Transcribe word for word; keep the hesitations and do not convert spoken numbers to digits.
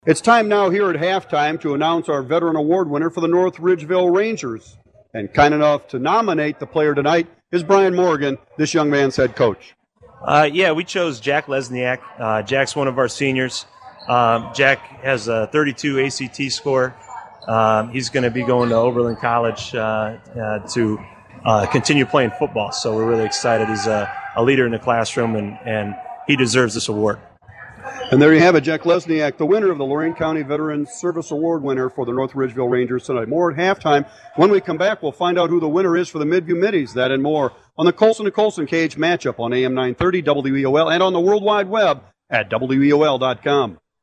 It's time now here at halftime to announce our Veteran Award winner for the North Ridgeville Rangers. And kind enough to nominate the player tonight is Brian Morgan, this young man's head coach. Uh, yeah, we chose Jack Lesniak. Uh, Jack's one of our seniors. Um, Jack has a thirty-two A C T score. Um, he's going to be going to Oberlin College uh, uh, to uh, continue playing football. So we're really excited. He's a, a leader in the classroom, and, and he deserves this award. And there you have it, Jack Lesniak, the winner of the Lorain County Veterans Service Award winner for the North Ridgeville Rangers tonight. More at halftime. When we come back, we'll find out who the winner is for the Midview Middies. That and more on the Colson to Colson Cage matchup on A M nine thirty W E O L and on the World Wide Web at W E O L dot com.